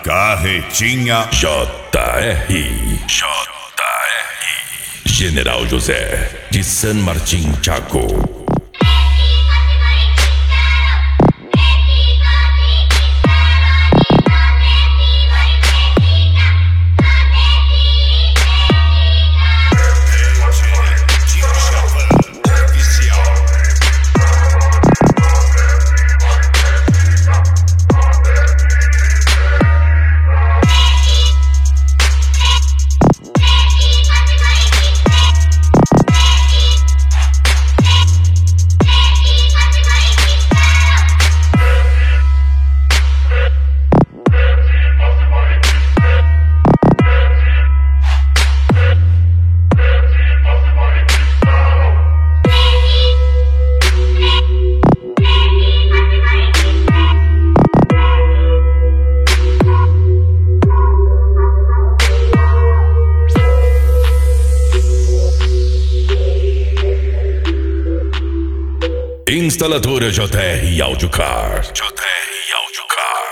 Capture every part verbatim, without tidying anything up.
Carretinha J R. J R. General José de San Martín, Chaco. Instaladora J R Audiocar. J R Audiocar.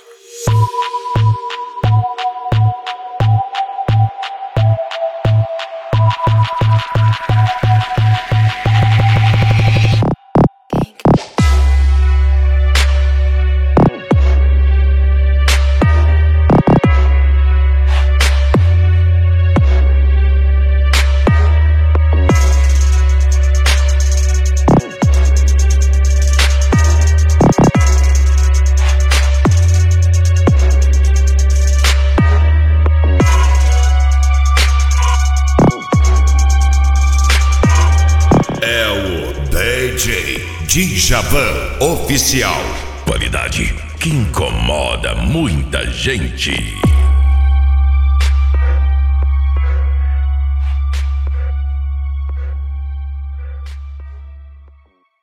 D J Djavan Oficial. Qualidade que incomoda muita gente.